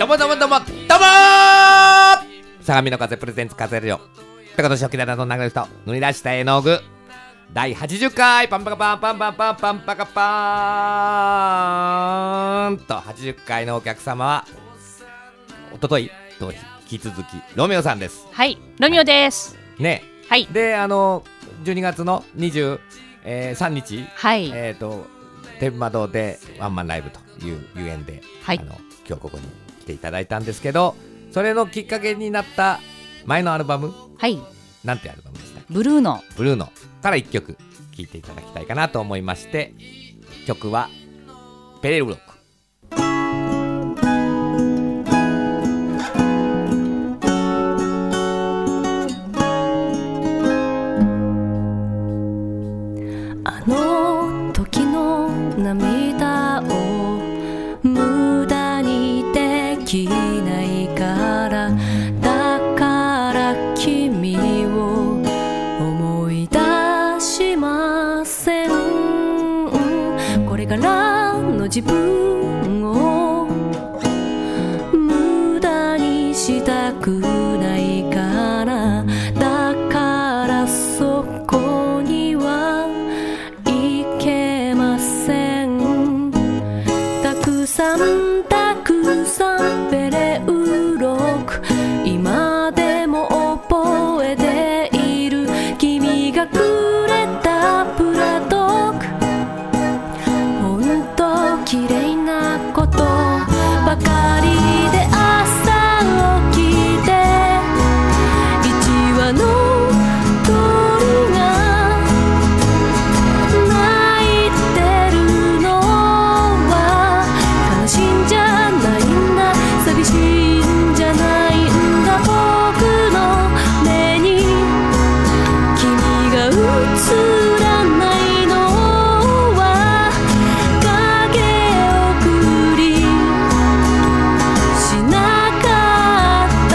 どうも相模の風プレゼンツ風レオ高年沖縄の流れる人塗り出した絵の具第80回パンパカパンパンパンパンパンパカパーンと80回のお客様はおとといと引き続きロミオさんです。 はい、ロミオですね。 はいで12月の23日、 はい、 天窓でワンマンライブというゆえんで、 はい、 今日ここに来ていただいたんですけど、それのきっかけになった前のアルバム、 はい、 なんてアルバムでした？ ブルーノから1曲聴いていただきたいかなと思いまして、曲はペレルロック。 あの時の涙を無駄にできないから、だから君を思い出しません。これからの自分を無駄にしたくないから、だからそこにはいけません。たくさんペレウロック、今でも覚えている。君がくれたプラドッグ、ほんと綺麗なことばかりで、朝起きて一羽の鳥が鳴いてるのは悲しいんじゃないんだ、寂しいんじゃないんだ。僕の目に君が映らないのは影送りしなかった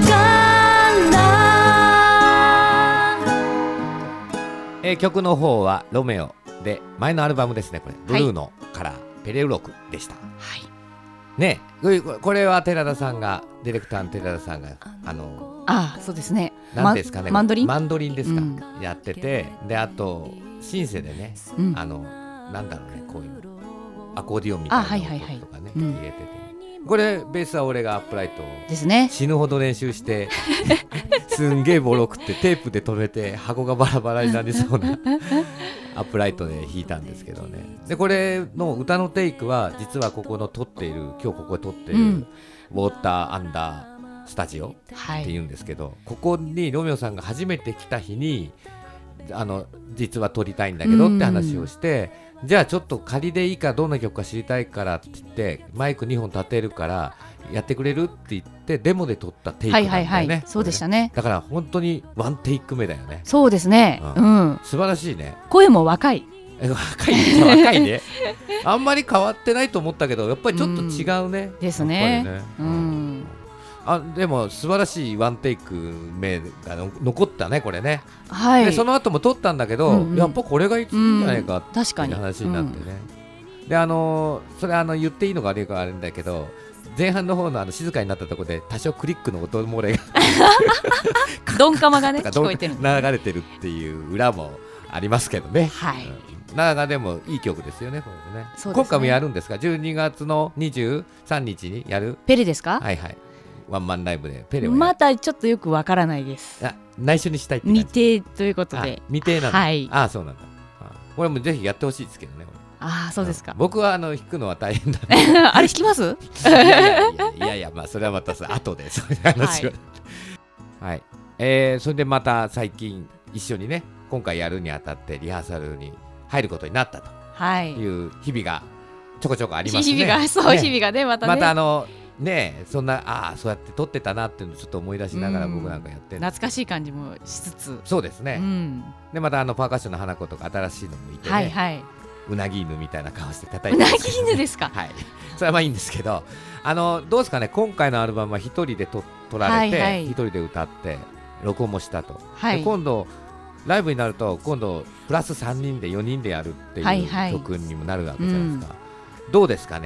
から。 曲の方はロメオで、前のアルバムですね、これブルーノからペレウロクでした。 はいね。これは寺田さんが、ディレクターの寺田さんがそうですね、 何ですかね、 マンドリンですか、 うんやってて、であとシンセでね、 うん、 なんだろうね、こういうアコーディオンみたいな音とかね、 うん入れてて、これベースは俺がアップライトをですね。 死ぬほど練習してすんげえボロくってテープで止めて箱がバラバラになりそうなアップライトで弾いたんですけどね。でこれの歌のテイクは実はここの撮っている、今日ここで撮っている、ウォーターアンダースタジオっていうんですけど、ここにロミオさんが初めて来た日に実は撮りたいんだけどって話をして、じゃあちょっと仮でいいか、どんな曲か知りたいからって言ってマイク2本立てるからやってくれるって言ってデモで撮ったテイクなんだよね。 そうでしたね。 だから本当にワンテイク目だよね。 そうですね、 素晴らしいね。 声も若い若いねあんまり変わってないと思ったけど、やっぱりちょっと違うね、 ですね。 でも素晴らしいワンテイク目が残ったね、これね。 はい。 でその後も撮ったんだけど、やっぱこれがいいんじゃないかっていう話になってね。でそれ言っていいのか悪いかあるんだけど、前半の方の静かになったところで多少クリックの音漏れがドンカマがね聞こえてる、 流れてるっていう裏もありますけどね。 はい。 でもいい曲ですよね、これね。 そうですね。 今回もやるんですか12月の23日にやるペレですか？ はいはい、ワンマンライブでペレをまたちょっとよくわからないです。 内緒にしたいって未定ということで。 未定なんだ。 はい。 そうなんだ。これもぜひやってほしいですけどね。 そうですか。 僕は弾くのは大変だあれ弾きます？ いやまあそれはまた後でそういう話は。はい。それでまた最近一緒にね、今回やるにあたってリハーサルに入ることになったという日々がちょこちょこありますね。日々 がね、またね。 またね、そんなそうやって撮ってたなっていうのをちょっと思い出しながら僕なんかやってる。 懐かしい感じもしつつ。 そうですね。でまたパーカッションの花子とか新しいのもいてね、うなぎ犬みたいな顔して叩いてます。 うなぎ犬ですか？ はい。それはまあいいんですけど、どうですかね、今回のアルバムは一人で撮られて、一人で歌って録音もしたと。で今度ライブになると今度プラス3人で4人でやるっていう曲にもなるわけじゃないですか。どうですかね、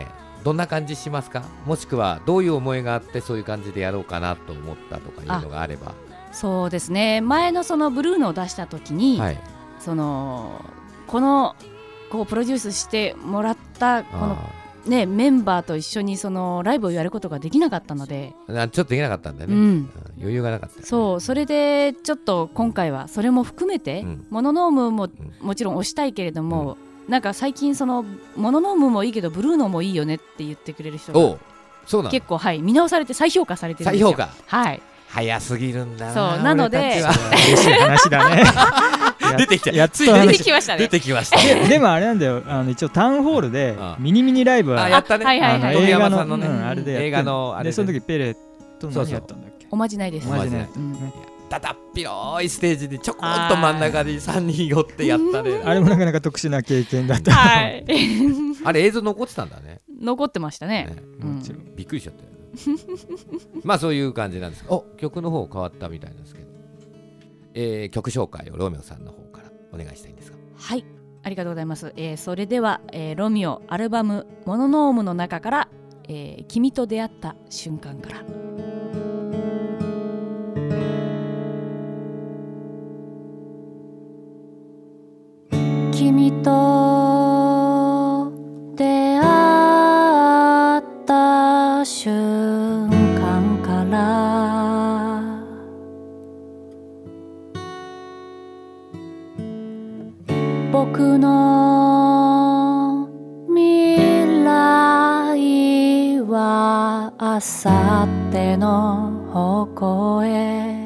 どんな感じしますか？もしくはどういう思いがあってそういう感じでやろうかなと思ったとかいうのがあれば。 そうですね、前のそのブルーノを出した時に、 はい、 このこうプロデュースしてもらったこのね、メンバーと一緒にそのライブをやることができなかったので、 ちょっとできなかったんだよね、余裕がなかった、ね、 そう、それでちょっと今回はそれも含めて、モノノームももちろん推したいけれども、なんか最近そのモノノームもいいけどブルーノもいいよねって言ってくれる人がそうなの結構、はい、見直されて再評価されてるんですよ。 再評価、 はい、 早すぎるんだな。 そうなので嬉しい話だね出てきた、 やっとつい出てきましたね。 出てきましたでもあれなんだよ、一応タウンホールでミニライブはやったね、 はいはいはい、 映画のさんのね、 あれでやって映画のあれで、 その時ペレと何やったんだっけ？ おまじないです。 おまじない、 だだっ広いステージでちょこっと真ん中で3人寄ってやったね。 あれもなかなか特殊な経験だった、 はい、 あれ映像残ってたんだね。 残ってましたね、 びっくりしちゃったよまあそういう感じなんです。曲の方変わったみたいなんですけど、曲紹介をロミオさんの方からお願いしたいんですが。 はい、ありがとうございます。それでは、ロミオアルバムモノノームの中から、君と出会った瞬間から。 君と出会った瞬間から僕の未来は明後日の方向へ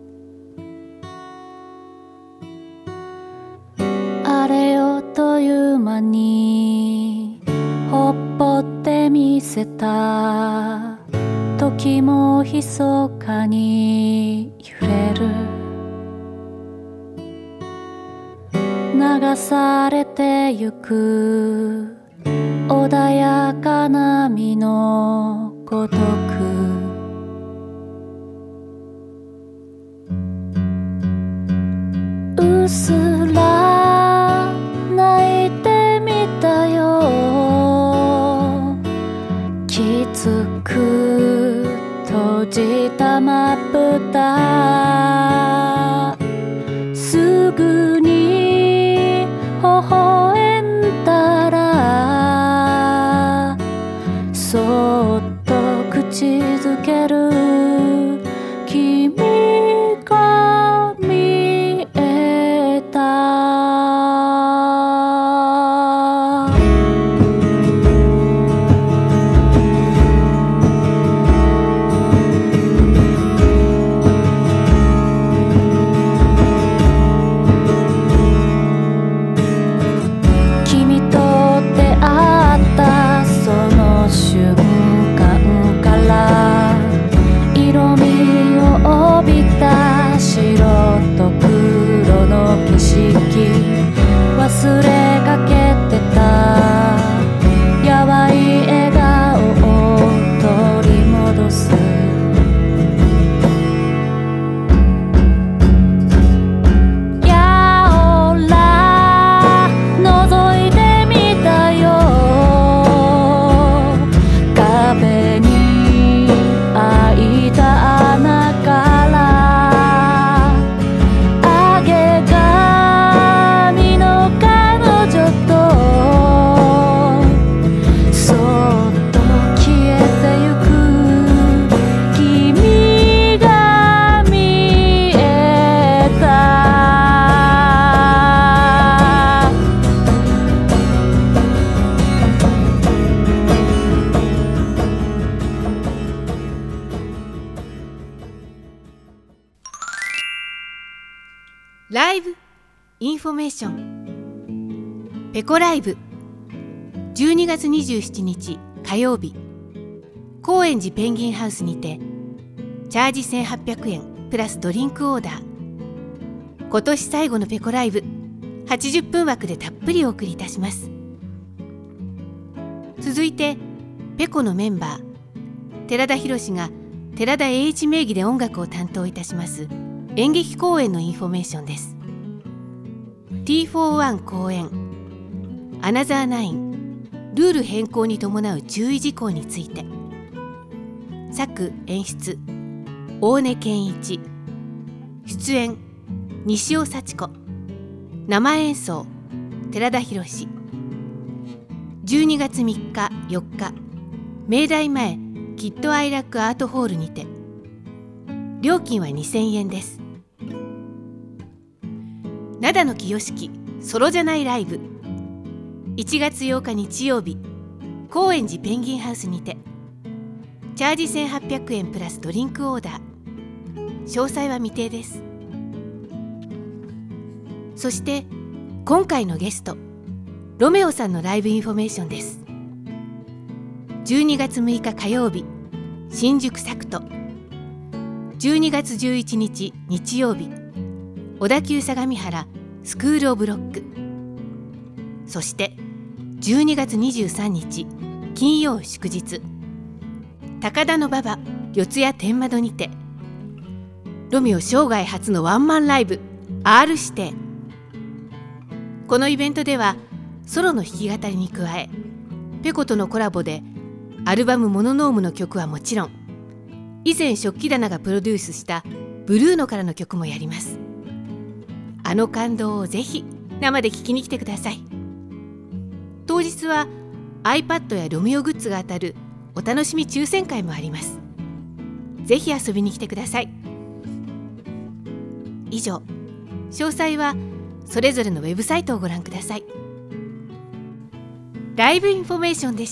あれよという間にほっぽってみせた時も密かに揺れる流されてゆく穏やかな実のごとくうすら泣いてみたよきつく閉じたまぶたすぐに微笑んだらそっと口づける君が見えた君と出会ったその瞬間から色味を帯びた白と黒の景色忘れかけてたやわい笑顔を取り戻すやおら覗いてみたよ壁に開いた穴からあげ髪の彼女とそっと消えてゆく君が見えたライブインフォメーションペコライブ12月27日火曜日高円寺ペンギンハウスにてチャージ1800円プラスドリンクオーダー今年最後のペコライブ80分枠でたっぷりお送りいたします。続いてペコのメンバー寺田博が寺田栄一名義で音楽を担当いたします演劇公演のインフォメーションです。 T41 公演アナザーナインルール変更に伴う注意事項について。作演出大根健一、出演西尾幸子、生演奏寺田博。12月3日4日明大前キッドアイラックアートホールにて。料金は2000円です。灘野清樹ソロじゃないライブ、1月8日日曜日高円寺ペンギンハウスにて。チャージ1800円プラスドリンクオーダー。詳細は未定です。そして今回のゲストロメオさんのライブインフォメーションです。12月6日火曜日新宿サクト、12月11日日曜日小田急相模原スクールオブロック、そして12月23日金曜祝日高田馬場四谷天窓にて。ロミオ生涯初のワンマンライブ R 指定。このイベントではソロの弾き語りに加え、ペコとのコラボでアルバムモノノームの曲はもちろん、以前食器棚がプロデュースしたブルーノからの曲もやります。あの感動をぜひ生で聴きに来てください。当日は iPad やロミオグッズが当たるお楽しみ抽選会もあります。ぜひ遊びに来てください。以上、詳細はそれぞれのウェブサイトをご覧ください。ライブインフォメーションでした。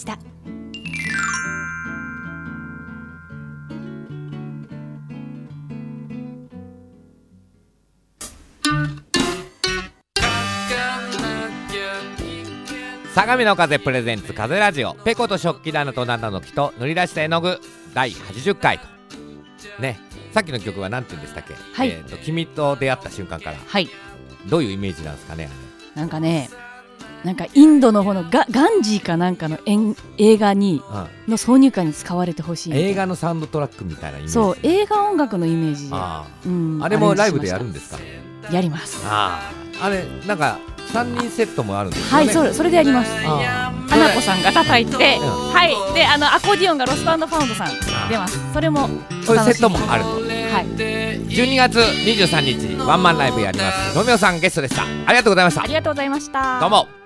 相模の風プレゼンツ風ラジオ、ペコと食器棚と灘の木と塗り出した絵の具第80回とね。さっきの曲は何て言うんでしたっけ？ はい、 君と出会った瞬間から、 はい、 どういうイメージなんですかね。 なんかね、なんかインドの方のガンジーかなんかの映画に、の挿入歌に使われてほしい。 映画のサウンドトラックみたいなイメージ。 そう、映画音楽のイメージで。 あれもライブでやるんですか？ やります。 あれなんか3人セットもあるんですよね。はい、それでやります。花子さんが叩いて、はい、でアコーディオンがロスト&ファウンドさん出ます。それもそういうセットもあると。 はい。 12月23日ワンマンライブやります。ロミオさんゲストでした。ありがとうございました。 ありがとうございました。 どうも。